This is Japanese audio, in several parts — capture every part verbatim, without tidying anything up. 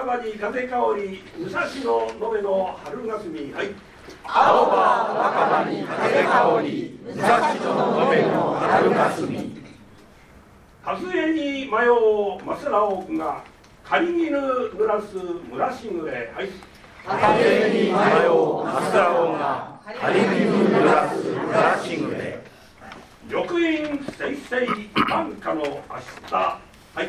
葉に風香り武蔵野延の春霞。はい。 青葉若葉に風香り武蔵野延の春霞。 春江に迷うマスラオが狩り絹濡らす村しぐれ。はい。 春江に迷うマスラオが狩り絹濡らす村しぐれ。 緑院せいせい晩夏の明日。はい。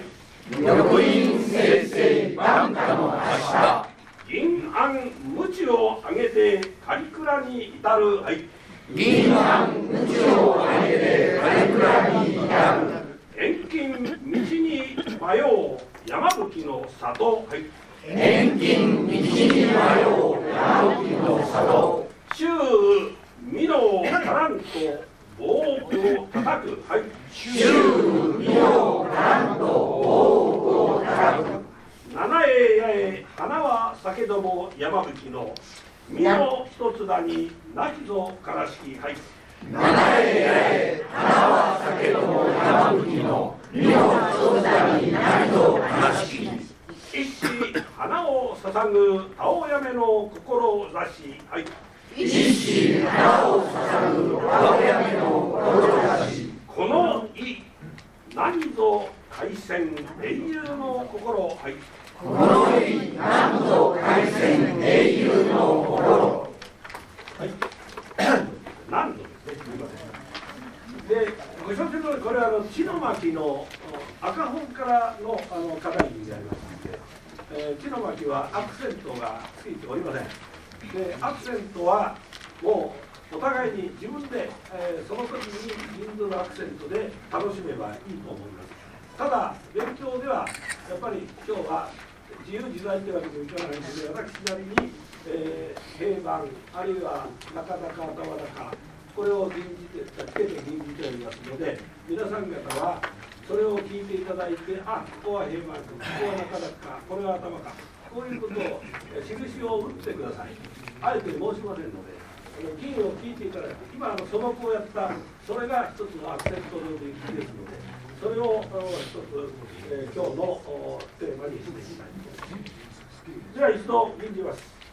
緑院せいせい晩夏の明日。 銀杏鞭をあげて狩倉に至る。はい。 銀杏鞭をあげて狩倉に至る。 遠近道に迷う山吹の里。はい。 遠近道に迷う山吹の里。 周美濃足らんと大奥を叩く。はい。 周美濃足らんと大奥を叩く。 七重八重花は酒ども山吹の美濃一つだになきぞからしき。はい。 七重八重花は酒ども山吹の美濃一つだになきぞからしき。 一子花を捧ぐ青やめの志。はい。 一子花を捧ぐ青やめの志。 この意何ぞ海鮮英雄の心。はい。 この意何ぞ海鮮英雄の心。 はい。何度ですね。すみません。で、ご承知の通りこれはあの地の巻の赤本からのあの課題になりますので、えー、地の巻はアクセントがついておりません。で、アクセントはもうお互いに自分で、えー、その時に人数のアクセントで楽しめばいいと思います。ただ勉強ではやっぱり今日は自由自在というわけにもいかないので、私なりに、えー、平板あるいは中高頭高これを吟じてつけて吟じておりますので、皆さん方はそれを聞いていただいて、あ、ここは平板ここは中高これは頭か、こういうことを印を打ってください。あえて申しませんので、吟を聞いていただいて、今あの素朴をやったそれが一つのアクセントの歴史ですので、それを一つ、えー、今日のテーマにしていきたいと思います。では一度吟じます。